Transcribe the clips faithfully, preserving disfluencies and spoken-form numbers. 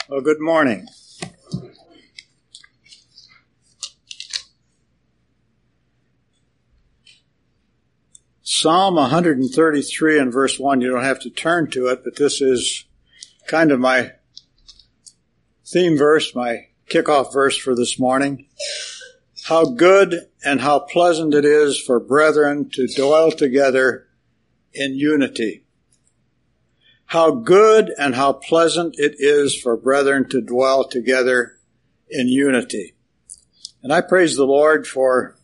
Well, good morning. Psalm one thirty-three and verse one, you don't have to turn to it, but this is kind of my theme verse, my kickoff verse for this morning. How good and how pleasant it is for brethren to dwell together in unity. How good and how pleasant it is for brethren to dwell together in unity. And I praise the Lord for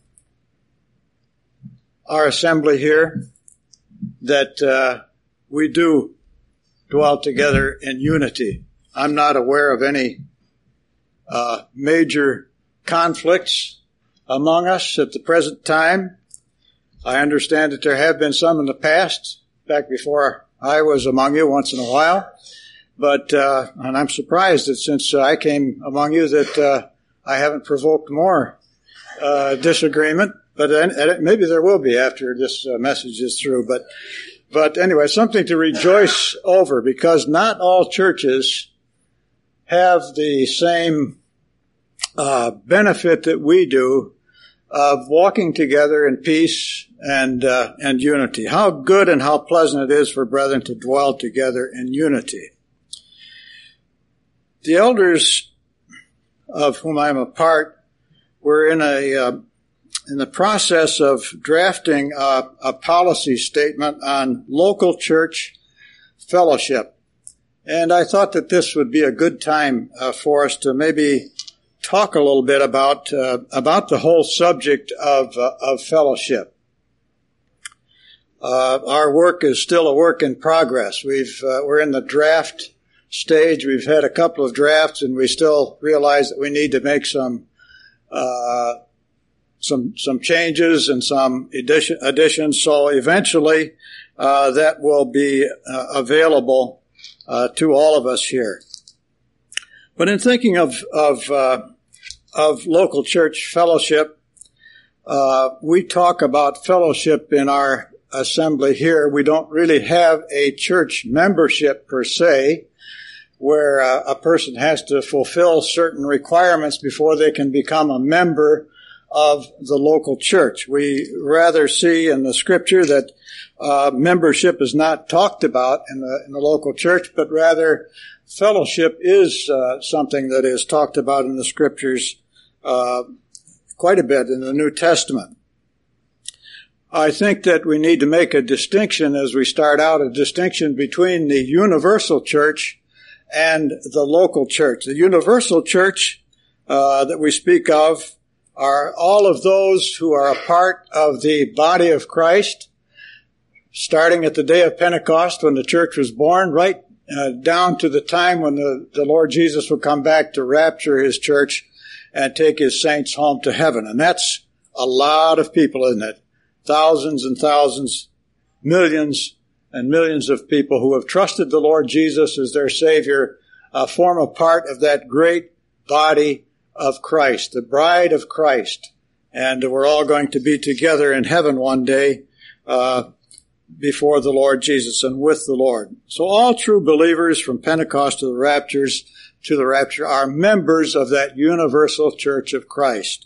our assembly here, that uh, we do dwell together in unity. I'm not aware of any uh, major conflicts among us at the present time. I understand that there have been some in the past, back before I was among you once in a while. But, uh, and I'm surprised that since I came among you that uh, I haven't provoked more uh, disagreement. But then, maybe there will be after this uh, message is through. But, but anyway, something to rejoice over, because not all churches have the same uh, benefit that we do of walking together in peace and uh, and unity. How good and how pleasant it is for brethren to dwell together in unity. The elders of whom I am a part were in a uh, in the process of drafting a, a policy statement on local church fellowship. And I thought that this would be a good time uh, for us to maybe talk a little bit about uh, about the whole subject of uh, of fellowship. Uh, our work is still a work in progress. We've uh, we're in the draft stage. We've had a couple of drafts, and we still realize that we need to make some uh, some some changes and some addition, additions. So eventually, uh, that will be uh, available uh, to all of us here. But in thinking of of uh, of local church fellowship, uh, we talk about fellowship in our assembly here. We don't really have a church membership per se, where uh, a person has to fulfill certain requirements before they can become a member of the local church. We rather see in the scripture that uh, membership is not talked about in the, in the local church, but rather fellowship is uh, something that is talked about in the scriptures uh, quite a bit in the New Testament. I think that we need to make a distinction as we start out, a distinction between the universal church and the local church. The universal church uh, that we speak of are all of those who are a part of the body of Christ, starting at the day of Pentecost when the church was born, right uh, down to the time when the, the Lord Jesus will come back to rapture his church and take his saints home to heaven. And that's a lot of people, isn't it? Thousands and thousands, millions and millions of people who have trusted the Lord Jesus as their Savior uh, form a part of that great body of Christ, the bride of Christ. And we're all going to be together in heaven one day uh, before the Lord Jesus and with the Lord. So all true believers from Pentecost to the raptures to the rapture are members of that universal church of Christ.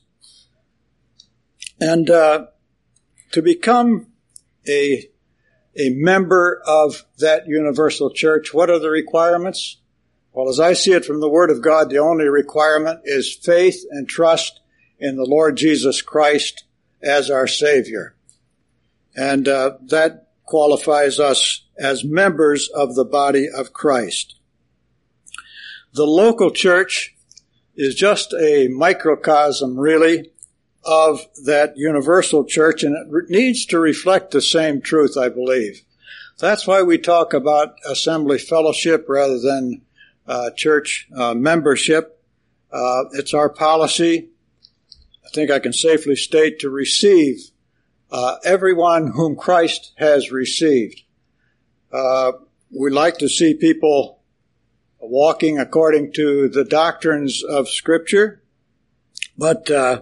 And uh, to become a a member of that universal church, what are the requirements? Well, as I see it from the Word of God, the only requirement is faith and trust in the Lord Jesus Christ as our Savior. And uh, that qualifies us as members of the body of Christ. The local church is just a microcosm, really, of that universal church, and it re- needs to reflect the same truth, I believe. That's why we talk about assembly fellowship rather than uh, church uh, membership. Uh, it's our policy, I think I can safely state, to receive uh, everyone whom Christ has received. Uh, we like to see people walking according to the doctrines of Scripture, but uh,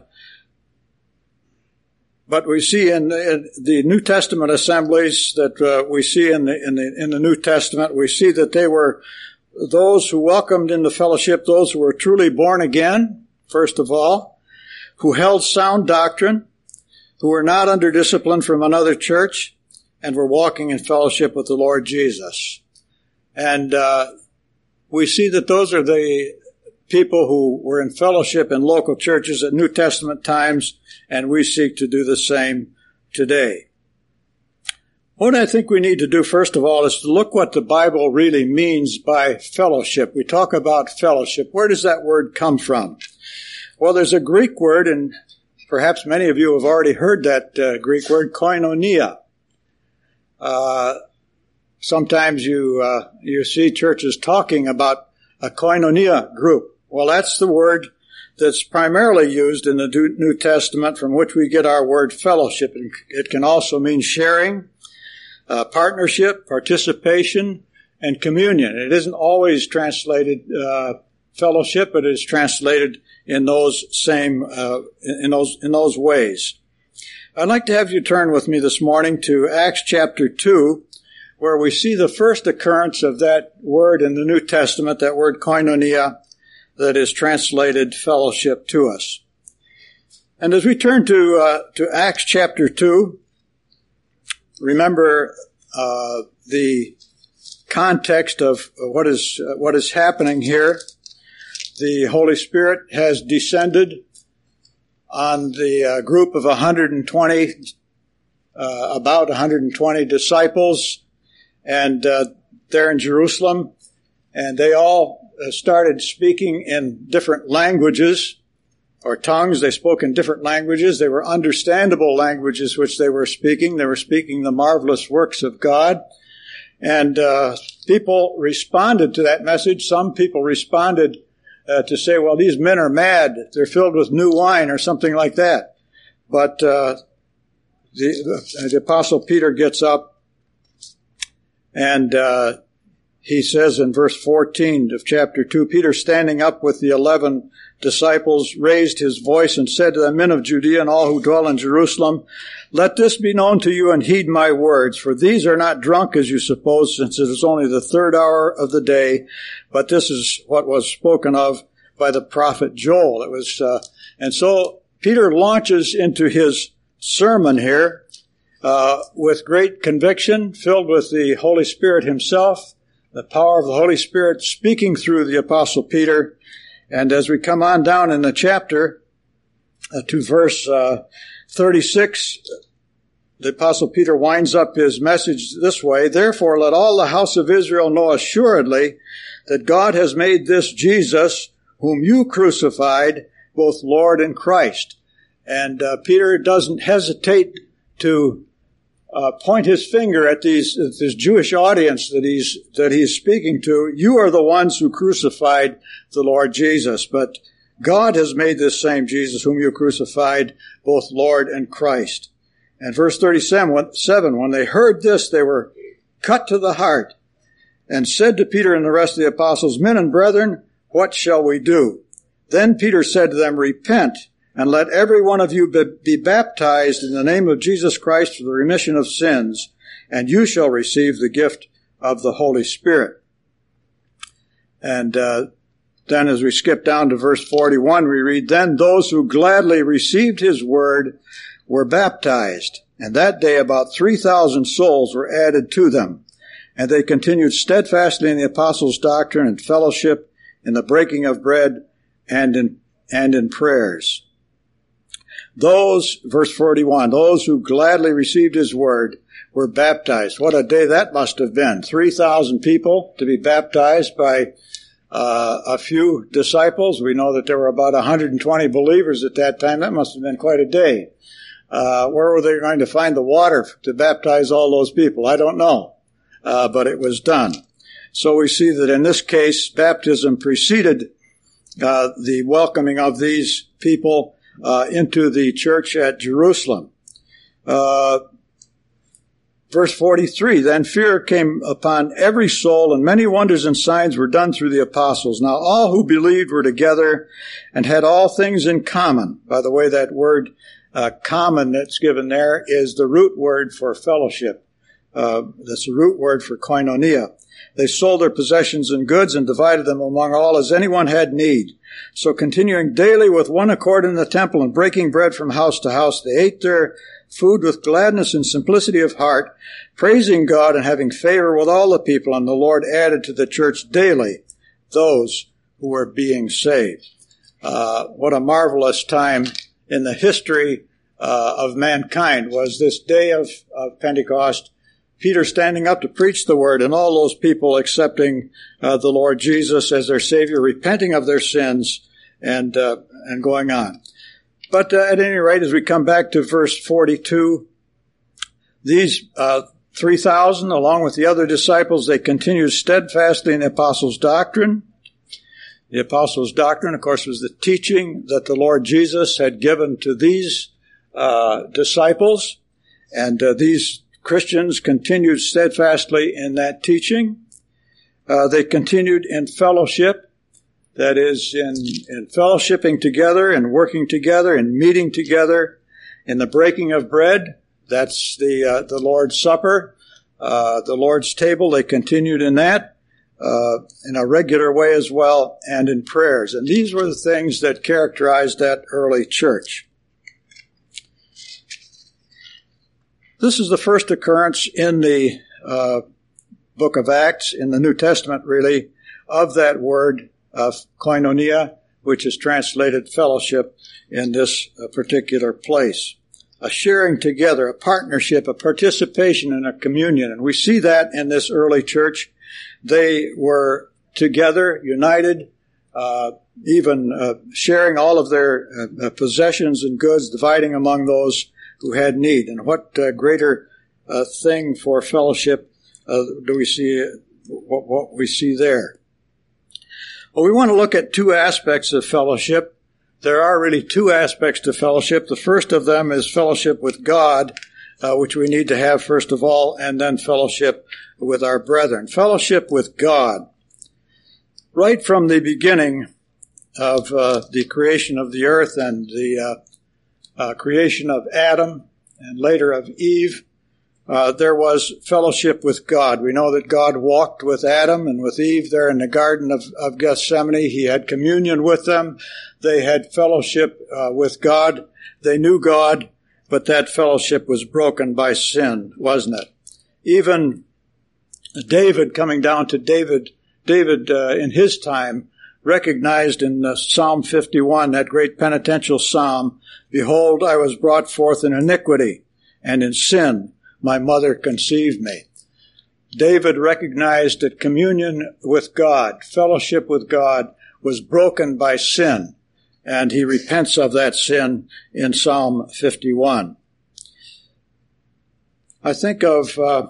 But we see in the, in the New Testament assemblies that uh, we see in the, in the in the New Testament, we see that they were those who welcomed into fellowship those who were truly born again, first of all, who held sound doctrine, who were not under discipline from another church, and were walking in fellowship with the Lord Jesus. And uh, we see that those are the people who were in fellowship in local churches at New Testament times, and we seek to do the same today. What I think we need to do, first of all, is to look what the Bible really means by fellowship. We talk about fellowship. Where does that word come from? Well, there's a Greek word, and perhaps many of you have already heard that uh, Greek word, koinonia. Uh, sometimes you uh, you see churches talking about a koinonia group. Well, that's the word that's primarily used in the New Testament, from which we get our word fellowship. It can also mean sharing, uh, partnership, participation, and communion. It isn't always translated uh, fellowship, but it is translated in those same uh, in those in those ways. I'd like to have you turn with me this morning to Acts chapter two, where we see the first occurrence of that word in the New Testament, that word koinonia, that is translated fellowship to us. And as we turn to uh, to Acts chapter two, remember uh, the context of what is uh, what is happening here. The Holy Spirit has descended on the uh, group of one hundred twenty, uh, about one hundred twenty disciples, and uh, they're in Jerusalem, and they all uh, started speaking in different languages or tongues. They spoke in different languages. They were understandable languages which they were speaking. They were speaking the marvelous works of God, and uh, people responded to that message. Some people responded Uh, to say, well, these men are mad. They're filled with new wine or something like that. But uh, the, the, the Apostle Peter gets up and uh, he says in verse fourteen of chapter two, Peter, standing up with the eleven disciples, raised his voice and said to the men of Judea and all who dwell in Jerusalem, let this be known to you and heed my words, for these are not drunk as you suppose, since it is only the third hour of the day, but this is what was spoken of by the prophet Joel. It was, uh, and so Peter launches into his sermon here uh, with great conviction, filled with the Holy Spirit himself, the power of the Holy Spirit speaking through the Apostle Peter. And as we come on down in the chapter uh, to verse uh, thirty-six, the Apostle Peter winds up his message this way, therefore let all the house of Israel know assuredly that God has made this Jesus, whom you crucified, both Lord and Christ. And uh, Peter doesn't hesitate to uh, point his finger at these at this Jewish audience that he's that he's speaking to. You are the ones who crucified the Lord Jesus, but God has made this same Jesus, whom you crucified, both Lord and Christ. And verse thirty-seven, when they heard this, they were cut to the heart, and said to Peter and the rest of the apostles, men and brethren, what shall we do? Then Peter said to them, repent, and let every one of you be baptized in the name of Jesus Christ for the remission of sins, and you shall receive the gift of the Holy Spirit. And uh, then as we skip down to verse forty-one, we read, then those who gladly received his word were baptized, and that day about three thousand souls were added to them. And they continued steadfastly in the apostles' doctrine and fellowship, in the breaking of bread, and in and in prayers. Those, verse forty-one, those who gladly received his word were baptized. What a day that must have been. three thousand people to be baptized by uh, a few disciples. We know that there were about one hundred twenty believers at that time. That must have been quite a day. Uh, where were they going to find the water to baptize all those people? I don't know. Uh, but it was done. So we see that in this case, baptism preceded uh, the welcoming of these people uh, into the church at Jerusalem. Uh, verse forty-three, then fear came upon every soul, and many wonders and signs were done through the apostles. Now all who believed were together and had all things in common. By the way, that word uh, common that's given there is the root word for fellowship. Uh, that's the root word for koinonia. They sold their possessions and goods and divided them among all as anyone had need. So continuing daily with one accord in the temple and breaking bread from house to house, they ate their food with gladness and simplicity of heart, praising God and having favor with all the people. And the Lord added to the church daily those who were being saved. Uh, what a marvelous time in the history uh, of mankind was this day of, of Pentecost. Peter standing up to preach the word, and all those people accepting uh, the Lord Jesus as their Savior, repenting of their sins, and uh, and going on. But uh, at any rate, as we come back to verse forty-two, these uh, three thousand, along with the other disciples, they continued steadfastly in the apostles' doctrine. The apostles' doctrine, of course, was the teaching that the Lord Jesus had given to these uh, disciples, and uh, these Christians continued steadfastly in that teaching. Uh, they continued in fellowship, that is, in, in fellowshipping together and working together and meeting together, in the breaking of bread. That's the uh, the Lord's Supper, uh, the Lord's table. They continued in that uh, in a regular way as well, and in prayers. And these were the things that characterized that early church. This is the first occurrence in the uh, book of Acts, in the New Testament really, of that word of koinonia, which is translated fellowship in this uh, particular place. A sharing together, a partnership, a participation in a communion. And we see that in this early church. They were together, united, uh, even uh, sharing all of their uh, possessions and goods, dividing among those who had need. And what uh, greater uh, thing for fellowship uh, do we see, what, what we see there? Well, we want to look at two aspects of fellowship. There are really two aspects to fellowship. The first of them is fellowship with God, uh, which we need to have first of all, and then fellowship with our brethren. Fellowship with God. Right from the beginning of uh, the creation of the earth and the uh, Uh, creation of Adam and later of Eve, uh, there was fellowship with God. We know that God walked with Adam and with Eve there in the Garden of, of Gethsemane. He had communion with them. They had fellowship uh, with God. They knew God, but that fellowship was broken by sin, wasn't it? Even David, coming down to David, David uh, in his time, recognized in uh, Psalm fifty-one, that great penitential psalm, "Behold, I was brought forth in iniquity, and in sin my mother conceived me." David recognized that communion with God, fellowship with God, was broken by sin, and he repents of that sin in Psalm fifty-one. I think of uh,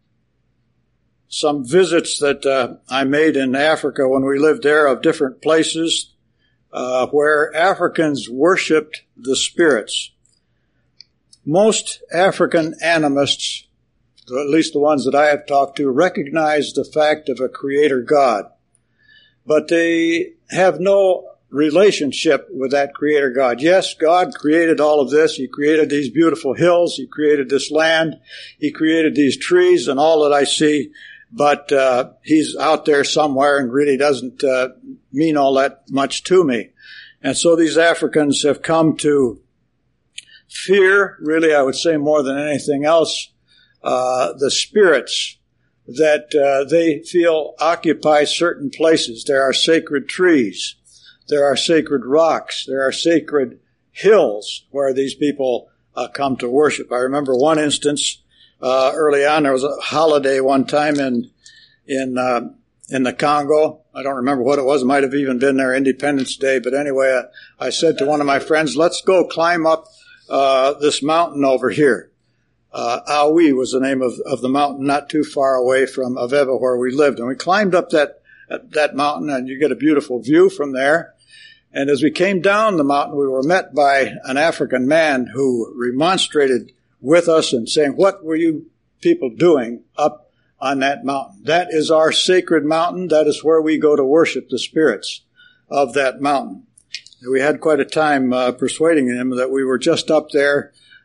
some visits that uh, I made in Africa when we lived there, of different places uh, where Africans worshipped the spirits. Most African animists, at least the ones that I have talked to, recognize the fact of a creator God, but they have no relationship with that creator God. Yes, God created all of this. He created these beautiful hills. He created this land. He created these trees and all that I see. But uh, he's out there somewhere and really doesn't uh, mean all that much to me. And so these Africans have come to fear, really I would say more than anything else, uh, the spirits that uh, they feel occupy certain places. There are sacred trees. There are sacred rocks. There are sacred hills where these people uh, come to worship. I remember one instance uh, early on. There was a holiday one time in in uh, in the Congo. I don't remember what it was. It might have even been their Independence Day. But anyway, I, I said to one of my friends, "Let's go climb up uh, this mountain over here." Uh, Awi was the name of, of the mountain, not too far away from Aveva where we lived. And we climbed up that that mountain, and you get a beautiful view from there. And as we came down the mountain, we were met by an African man who remonstrated with us and saying, "What were you people doing up on that mountain? That is our sacred mountain. That is where we go to worship the spirits of that mountain." And we had quite a time uh, persuading him that we were just up there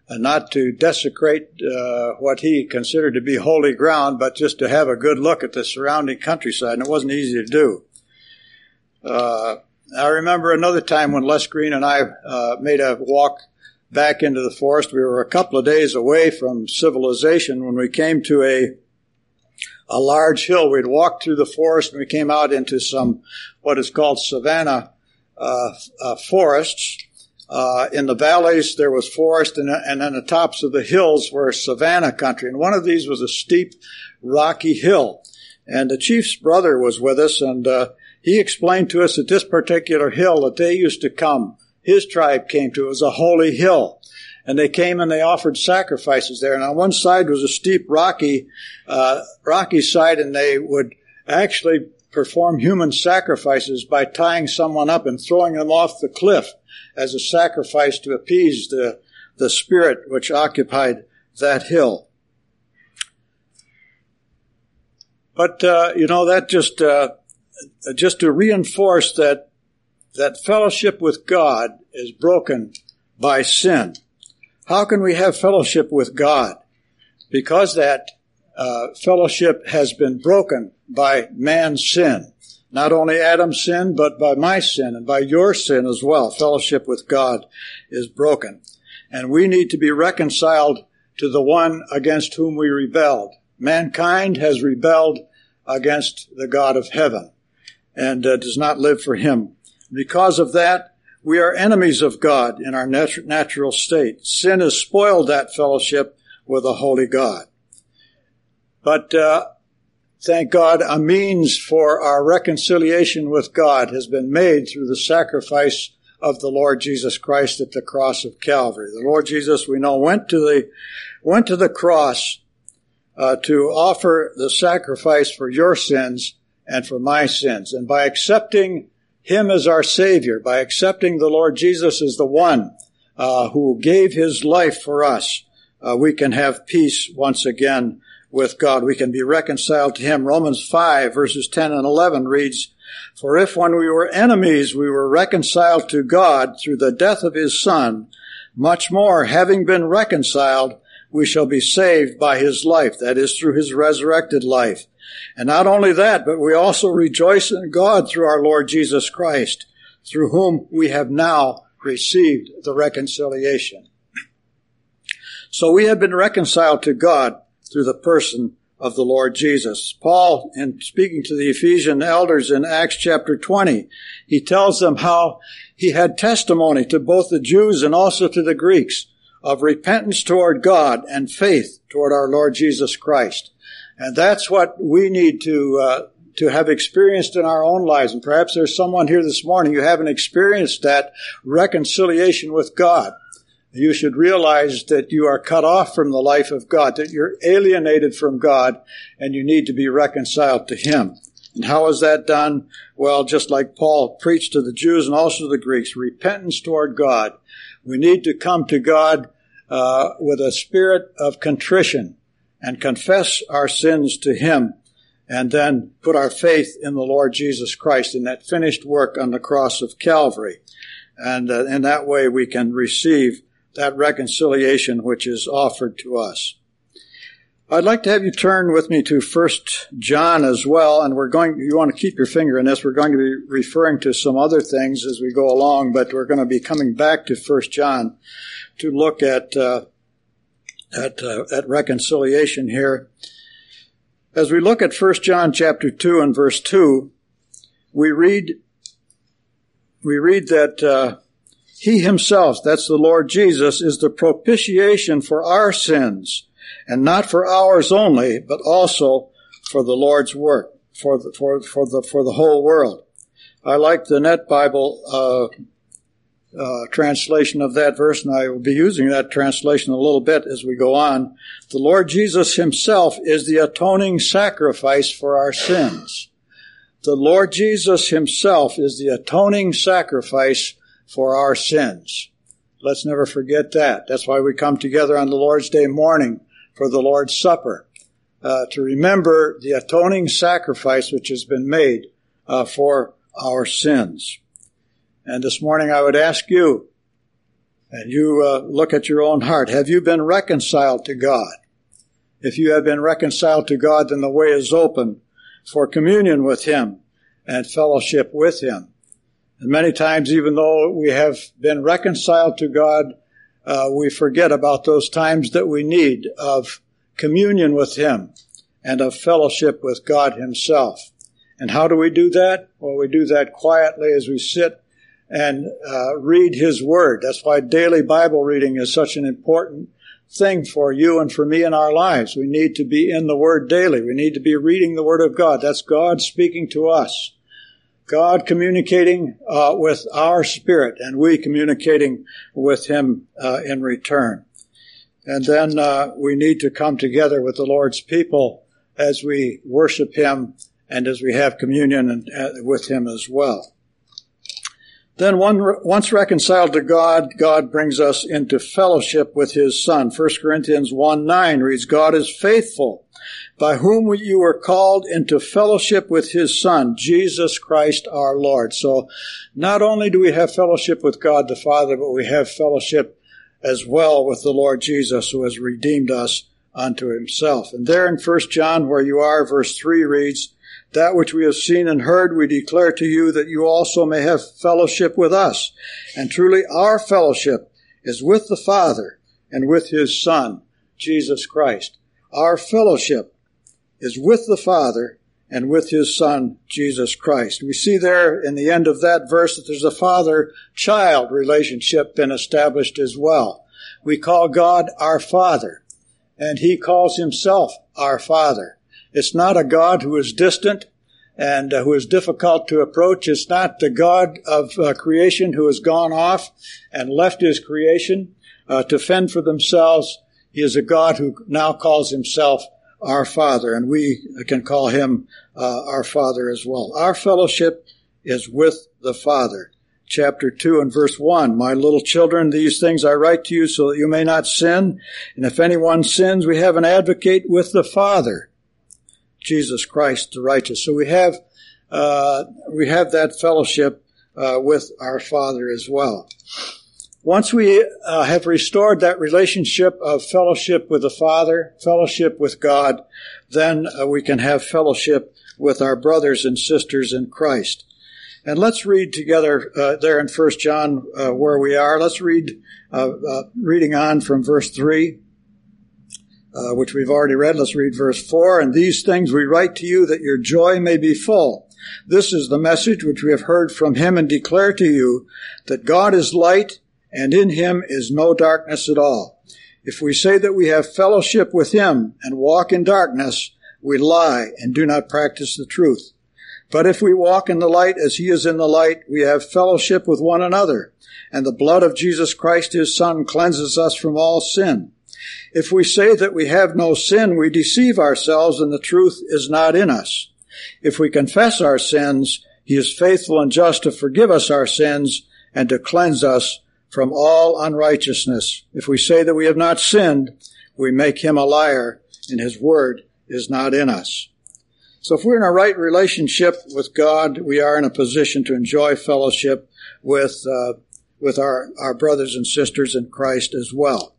and not to desecrate uh, what he considered to be holy ground, but just to have a good look at the surrounding countryside, and it wasn't easy to do. Uh, I remember another time when Les Green and I uh, made a walk back into the forest. We were a couple of days away from civilization when we came to a a large hill. We'd walked through the forest and we came out into some what is called savanna uh, uh, forests. Uh, in the valleys, there was forest, and, and on the tops of the hills were savanna country. And one of these was a steep, rocky hill. And the chief's brother was with us, and uh, he explained to us that this particular hill that they used to come, his tribe came to, it was a holy hill. And they came and they offered sacrifices there. And on one side was a steep, rocky, uh, rocky side, and they would actually perform human sacrifices by tying someone up and throwing them off the cliff as a sacrifice to appease the, the spirit which occupied that hill. But, uh, you know, that just, uh, just to reinforce that, that fellowship with God is broken by sin. How can we have fellowship with God? Because that, uh, fellowship has been broken by man's sin. Not only Adam's sin, but by my sin and by your sin as well. Fellowship with God is broken. And we need to be reconciled to the one against whom we rebelled. Mankind has rebelled against the God of heaven and uh, does not live for him. Because of that, we are enemies of God in our nat- natural state. Sin has spoiled that fellowship with a holy God. But uh thank God, a means for our reconciliation with God has been made through the sacrifice of the Lord Jesus Christ at the cross of Calvary. The Lord Jesus, we know, went to the went to the cross uh, to offer the sacrifice for your sins and for my sins. And by accepting him as our Savior, by accepting the Lord Jesus as the one uh, who gave his life for us, uh, we can have peace once again with God. We can be reconciled to him. Romans five verses ten and eleven reads, "For if when we were enemies we were reconciled to God through the death of his Son, much more, having been reconciled, we shall be saved by his life," that is, through his resurrected life. And not only that, but we also rejoice in God through our Lord Jesus Christ, through whom we have now received the reconciliation. So we have been reconciled to God through the person of the Lord Jesus. Paul, in speaking to the Ephesian elders in Acts chapter twenty, he tells them how he had testimony to both the Jews and also to the Greeks of repentance toward God and faith toward our Lord Jesus Christ. And that's what we need to uh, to have experienced in our own lives. And perhaps there's someone here this morning who haven't experienced that reconciliation with God. You should realize that you are cut off from the life of God, that you're alienated from God, and you need to be reconciled to him. And how is that done? Well, just like Paul preached to the Jews and also the Greeks, repentance toward God. We need to come to God uh, with a spirit of contrition and confess our sins to him, and then put our faith in the Lord Jesus Christ in that finished work on the cross of Calvary. And uh, in that way we can receive that reconciliation which is offered to us. I'd like to have you turn with me to First John as well, and we're going, you want to keep your finger in this, we're going to be referring to some other things as we go along, but we're going to be coming back to First John to look at, uh, at, uh, at reconciliation here. As we look at First John chapter two and verse two, we read, we read that, uh, he himself, that's the Lord Jesus, is the propitiation for our sins, and not for ours only, but also for the Lord's work, for the, for, for the, for the whole world. I like the Net Bible, uh, uh, translation of that verse, and I will be using that translation a little bit as we go on. The Lord Jesus himself is the atoning sacrifice for our sins. The Lord Jesus himself is the atoning sacrifice for our sins. Let's never forget that. That's why we come together on the Lord's Day morning for the Lord's Supper, uh, to remember the atoning sacrifice which has been made uh, for our sins. And this morning I would ask you, And you uh, look at your own heart. Have you been reconciled to God? If you have been reconciled to God, then the way is open for communion with Him and fellowship with Him. And many times, even though we have been reconciled to God, uh, we forget about those times that we need of communion with Him and of fellowship with God Himself. And how do we do that? Well, we do that quietly as we sit and uh, read His Word. That's why daily Bible reading is such an important thing for you and for me in our lives. We need to be in the Word daily. We need to be reading the Word of God. That's God speaking to us. God communicating uh, with our spirit, and we communicating with Him uh, in return. And then uh, we need to come together with the Lord's people as we worship Him and as we have communion and, uh, with Him as well. Then one, once reconciled to God, God brings us into fellowship with His Son. First Corinthians one nine reads, God is faithful, by whom you were called into fellowship with His Son, Jesus Christ our Lord. So not only do we have fellowship with God the Father, but we have fellowship as well with the Lord Jesus, who has redeemed us unto Himself. And there in First John, where you are, verse three reads, that which we have seen and heard we declare to you, that you also may have fellowship with us. And truly our fellowship is with the Father and with His Son, Jesus Christ. Our fellowship is with the Father and with His Son, Jesus Christ. We see there in the end of that verse that there's a father-child relationship been established as well. We call God our Father, and He calls Himself our Father. It's not a God who is distant and uh, who is difficult to approach. It's not the God of uh, creation who has gone off and left His creation uh, to fend for themselves. He is a God who now calls Himself our Father, and we can call Him uh, our Father as well. Our fellowship is with the Father. Chapter two and verse one, my little children, these things I write to you so that you may not sin. And if anyone sins, we have an advocate with the Father, Jesus Christ the righteous. So we have uh, we have that fellowship uh, with our Father as well. Once we uh, have restored that relationship of fellowship with the Father, fellowship with God, then uh, we can have fellowship with our brothers and sisters in Christ. And let's read together uh, there in First John uh, where we are. Let's read, uh, uh, reading on from verse three. Uh, which we've already read. Let's read verse four. And these things we write to you that your joy may be full. This is the message which we have heard from Him and declare to you, that God is light and in Him is no darkness at all. If we say that we have fellowship with Him and walk in darkness, we lie and do not practice the truth. But if we walk in the light as He is in the light, we have fellowship with one another. And the blood of Jesus Christ, His Son, cleanses us from all sin. If we say that we have no sin, we deceive ourselves, and the truth is not in us. If we confess our sins, He is faithful and just to forgive us our sins and to cleanse us from all unrighteousness. If we say that we have not sinned, we make Him a liar, and His word is not in us. So if we're in a right relationship with God, we are in a position to enjoy fellowship with uh, with our, our brothers and sisters in Christ as well.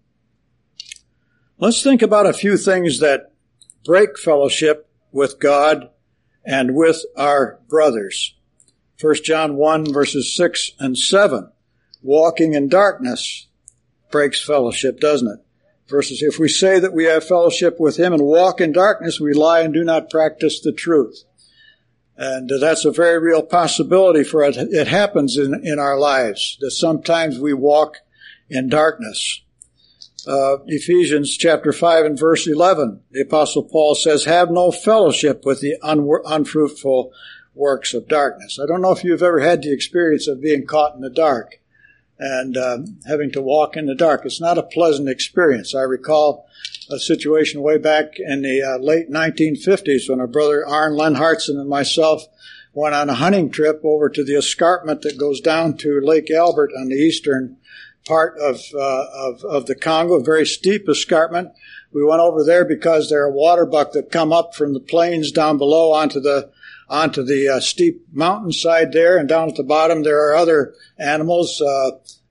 Let's think about a few things that break fellowship with God and with our brothers. First John one, verses six and seven. Walking in darkness breaks fellowship, doesn't it? Verses, if we say that we have fellowship with Him and walk in darkness, we lie and do not practice the truth. And that's a very real possibility for it. It happens in, in our lives, that sometimes we walk in darkness. Uh, Ephesians chapter five and verse eleven, the Apostle Paul says, have no fellowship with the un- unfruitful works of darkness. I don't know if you've ever had the experience of being caught in the dark and um, having to walk in the dark. It's not a pleasant experience. I recall a situation way back in the uh, late nineteen fifties when our brother Arne Lenhartson and myself went on a hunting trip over to the escarpment that goes down to Lake Albert on the eastern part of, uh, of, of the Congo, a very steep escarpment. We went over there because there are water buck that come up from the plains down below onto the, onto the uh, steep mountainside there, and down at the bottom there are other animals, uh,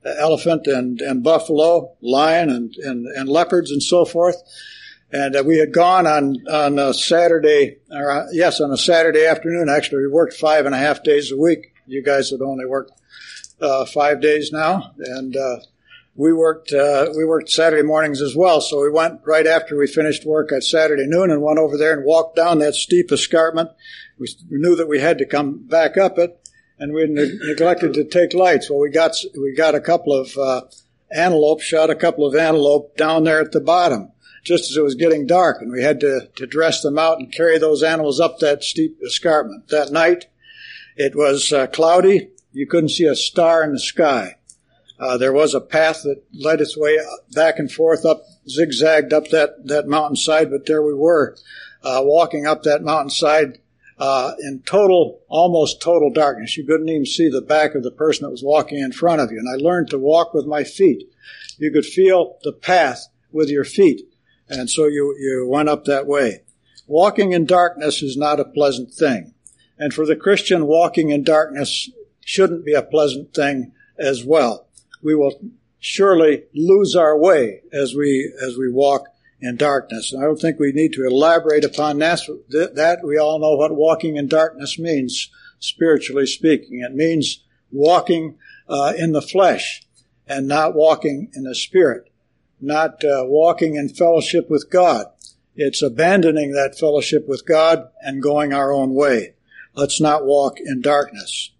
elephant and, and buffalo, lion and, and, and leopards and so forth. And uh, we had gone on, on a Saturday, or uh, yes, on a Saturday afternoon. Actually, we worked five and a half days a week. You guys had only worked uh, five days now. And uh, we worked uh, we worked Saturday mornings as well. So we went right after we finished work at Saturday noon and went over there and walked down that steep escarpment. We knew that we had to come back up it, and we ne- neglected to take lights. Well, we got we got a couple of uh, antelope, shot a couple of antelope down there at the bottom, just as it was getting dark, and we had to, to dress them out and carry those animals up that steep escarpment. That night, it was uh, cloudy. You couldn't see a star in the sky. Uh, there was a path that led its way back and forth up, zigzagged up that, that mountainside, but there we were, uh, walking up that mountainside uh, in total, almost total darkness. You couldn't even see the back of the person that was walking in front of you. And I learned to walk with my feet. You could feel the path with your feet. And so you, you went up that way. Walking in darkness is not a pleasant thing. And for the Christian, walking in darkness shouldn't be a pleasant thing as well. We will surely lose our way as we, as we walk in darkness. And I don't think we need to elaborate upon that. That we all know what walking in darkness means, spiritually speaking. It means walking uh, in the flesh and not walking in the spirit. Not uh, walking in fellowship with God. It's abandoning that fellowship with God and going our own way. Let's not walk in darkness.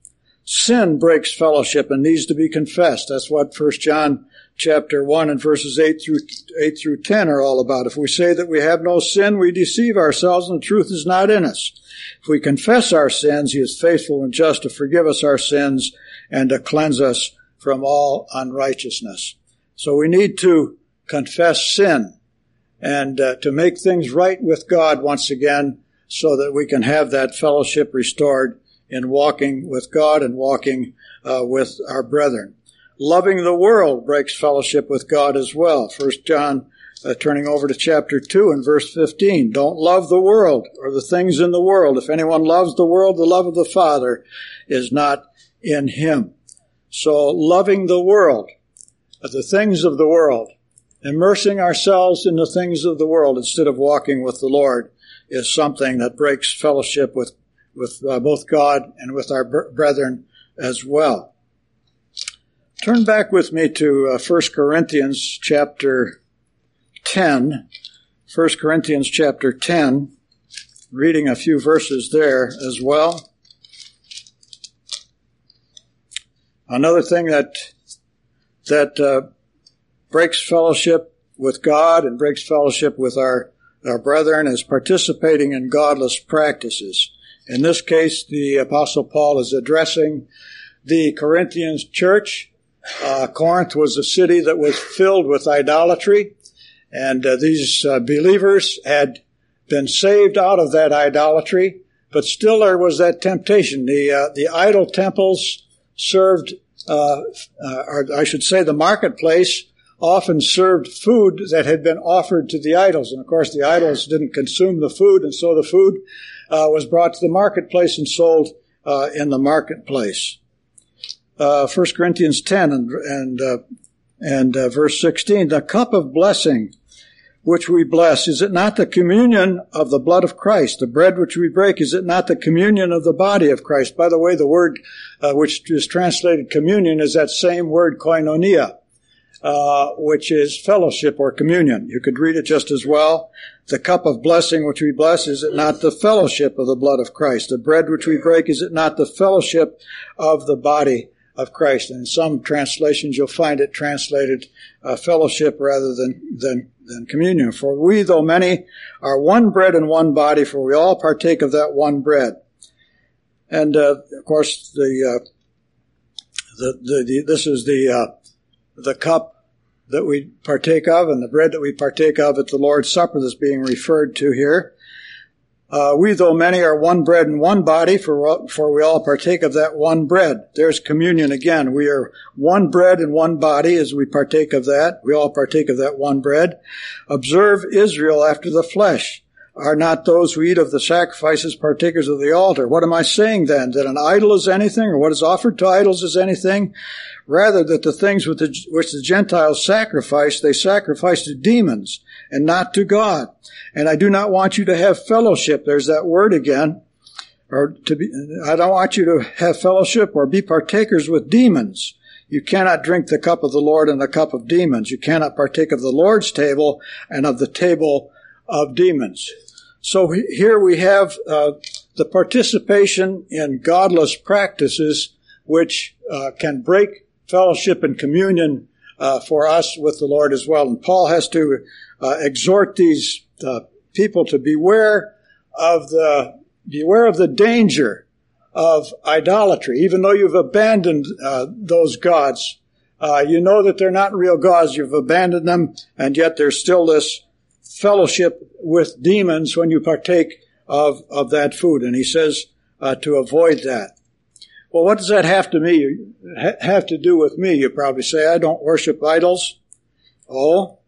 Sin breaks fellowship and needs to be confessed. That's what First John chapter one and verses eight through eight through ten are all about. If we say that we have no sin, we deceive ourselves and the truth is not in us. If we confess our sins, he is faithful and just to forgive us our sins and to cleanse us from all unrighteousness. So we need to confess sin and uh, to make things right with God once again so that we can have that fellowship restored in walking with God and walking uh, with our brethren. Loving the world breaks fellowship with God as well. First John, uh, turning over to chapter two and verse fifteen, don't love the world or the things in the world. If anyone loves the world, the love of the Father is not in him. So loving the world, the things of the world, immersing ourselves in the things of the world instead of walking with the Lord is something that breaks fellowship with, with uh, both God and with our brethren as well. Turn back with me to uh, First Corinthians chapter ten. First Corinthians chapter ten, reading a few verses there as well. Another thing that, that, uh, breaks fellowship with God and breaks fellowship with our, our brethren is participating in godless practices. In this case, the Apostle Paul is addressing the Corinthians church. Uh, Corinth was a city that was filled with idolatry, and uh, these uh, believers had been saved out of that idolatry, but still there was that temptation. The, uh, the idol temples served, uh, uh, or I should say the marketplace often served food that had been offered to the idols. And of course the idols didn't consume the food, and so the food uh, was brought to the marketplace and sold uh, in the marketplace. Uh, First Corinthians ten and, and, uh, and uh, verse sixteen, the cup of blessing which we bless, is it not the communion of the blood of Christ? The bread which we break, is it not the communion of the body of Christ? By the way, the word uh, which is translated communion is that same word koinonia. Uh, which is fellowship or communion. You could read it just as well. The cup of blessing which we bless, is it not the fellowship of the blood of Christ? The bread which we break, is it not the fellowship of the body of Christ? And in some translations you'll find it translated uh, fellowship rather than, than, than communion. For we, though many, are one bread and one body, for we all partake of that one bread. And uh, of course the, uh, the, the, the this is the uh, the cup that we partake of and the bread that we partake of at the Lord's Supper that's being referred to here. Uh, we, though many, are one bread and one body, for, for we all partake of that one bread. There's communion again. We are one bread and one body as we partake of that. We all partake of that one bread. Observe Israel after the flesh. are not those who eat of the sacrifices partakers of the altar. What am I saying then? That an idol is anything, or what is offered to idols is anything? Rather, that the things which the, which the Gentiles sacrifice, they sacrifice to demons and not to God. And I do not want you to have fellowship. There's that word again. Or to be, I don't want you to have fellowship or be partakers with demons. You cannot drink the cup of the Lord and the cup of demons. You cannot partake of the Lord's table and of the table of demons. So here we have uh, the participation in godless practices which uh, can break fellowship and communion uh, for us with the Lord as well. And Paul has to uh, exhort these uh, people to beware of the beware of the danger of idolatry. Even though you've abandoned uh, those gods, uh, you know that they're not real gods. You've abandoned them, and yet there's still this fellowship with demons when you partake of, of that food. And he says uh, to avoid that. Well, what does that have to me ha- have to do with me? You probably say, I don't worship idols. Oh,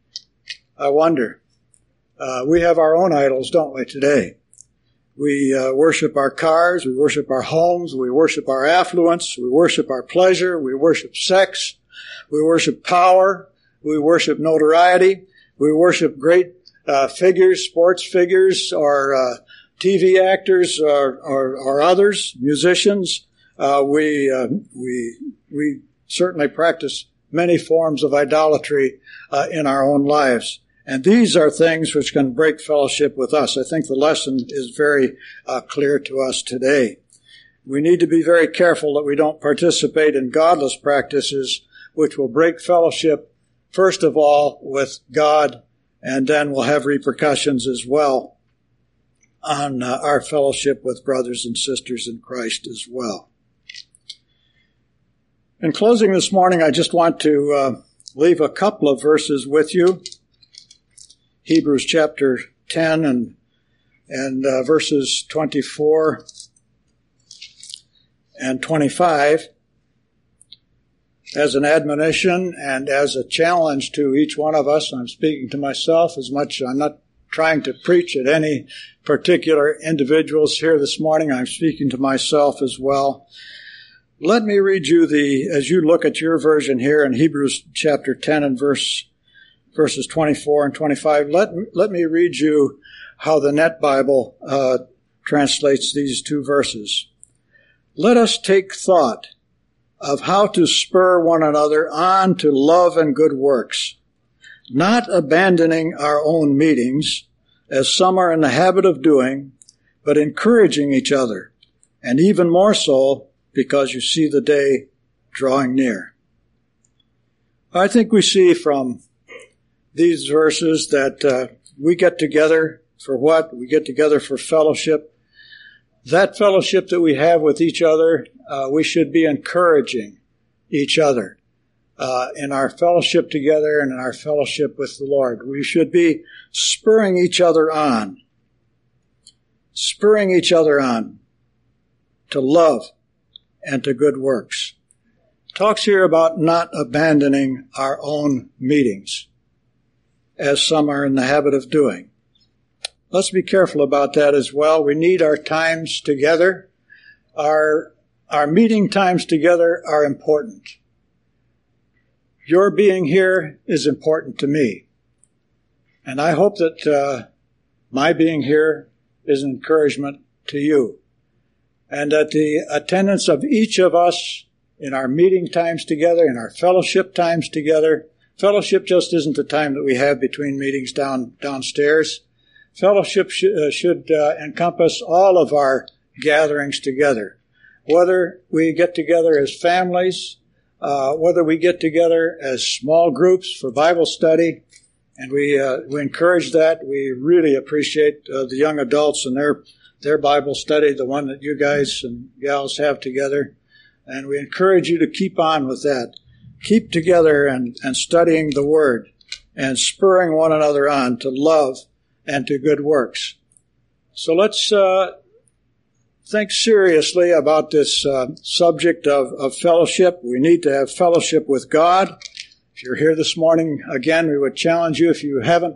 I wonder. Uh, we have our own idols, don't we, today? We uh, worship our cars, we worship our homes, we worship our affluence, we worship our pleasure, we worship sex, we worship power, we worship notoriety, we worship great uh, figures, sports figures, or uh, T V actors, or, or, or others, musicians. Uh, we uh, we we certainly practice many forms of idolatry uh, in our own lives. And these are things which can break fellowship with us. I think the lesson is very uh, clear to us today. We need to be very careful that we don't participate in godless practices which will break fellowship, first of all, with God, and then will have repercussions as well on uh, our fellowship with brothers and sisters in Christ as well. In closing this morning, I just want to uh, leave a couple of verses with you. Hebrews chapter ten and and uh, verses twenty-four and twenty-five as an admonition and as a challenge to each one of us. I'm speaking to myself as much. I'm not trying to preach at any particular individuals here this morning. I'm speaking to myself as well. Let me read you the, as you look at your version here in Hebrews chapter ten and verse verses twenty-four and twenty-five, let, let me read you how the Net Bible uh, translates these two verses. Let us take thought of how to spur one another on to love and good works, not abandoning our own meetings, as some are in the habit of doing, but encouraging each other, and even more so because you see the day drawing near. I think we see from these verses that uh, we get together for what? We get together for fellowship. That fellowship that we have with each other, uh, we should be encouraging each other uh, in our fellowship together and in our fellowship with the Lord. We should be spurring each other on, spurring each other on to love and to good works. Talks here about not abandoning our own meetings, as some are in the habit of doing. Let's be careful about that as well. We need our times together. Our, our meeting times together are important. Your being here is important to me. And I hope that uh, my being here is an encouragement to you. And that the attendance of each of us in our meeting times together, in our fellowship times together. Fellowship just isn't the time that we have between meetings down downstairs. Fellowship sh- uh, should uh, encompass all of our gatherings together. Whether we get together as families, uh, whether we get together as small groups for Bible study, and we uh, we encourage that. We really appreciate uh, the young adults and their their Bible study, the one that you guys and gals have together. And we encourage you to keep on with that. Keep together and, and studying the Word and spurring one another on to love and to good works. So let's uh, think seriously about this uh, subject of, of fellowship. We need to have fellowship with God. If you're here this morning, again, we would challenge you, if you haven't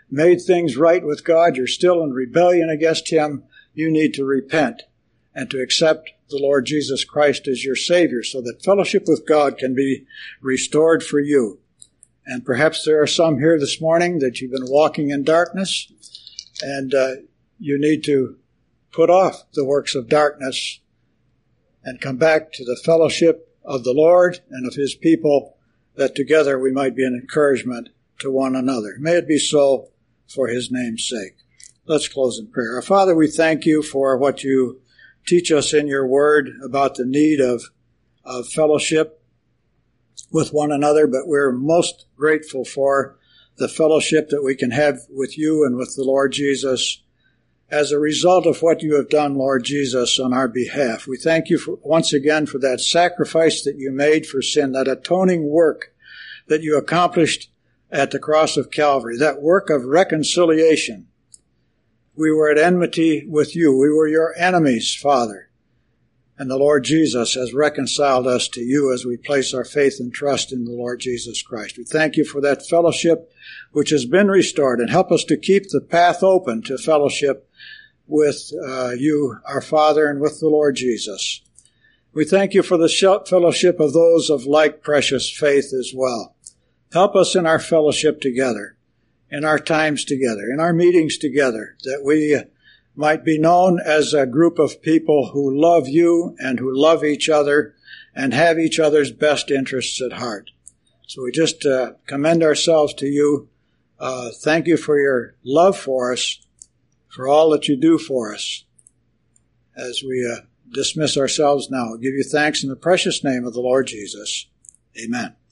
made things right with God, you're still in rebellion against Him, you need to repent and to accept the Lord Jesus Christ as your Savior so that fellowship with God can be restored for you. And perhaps there are some here this morning that you've been walking in darkness, and uh, you need to put off the works of darkness and come back to the fellowship of the Lord and of His people, that together we might be an encouragement to one another. May it be so for His name's sake. Let's close in prayer. Our Father, we thank You for what You teach us in Your Word about the need of, of fellowship with one another, but we're most grateful for the fellowship that we can have with You and with the Lord Jesus as a result of what You have done, Lord Jesus, on our behalf. We thank You for, once again for that sacrifice that You made for sin, that atoning work that You accomplished at the cross of Calvary, that work of reconciliation. We were at enmity with You. We were Your enemies, Father. And the Lord Jesus has reconciled us to You as we place our faith and trust in the Lord Jesus Christ. We thank You for that fellowship which has been restored, and help us to keep the path open to fellowship with uh, You, our Father, and with the Lord Jesus. We thank You for the fellowship of those of like precious faith as well. Help us in our fellowship together, in our times together, in our meetings together, that we might be known as a group of people who love You and who love each other and have each other's best interests at heart. So we just uh, commend ourselves to You. Uh, thank You for Your love for us, for all that You do for us. As we uh, dismiss ourselves now, we give You thanks in the precious name of the Lord Jesus. Amen.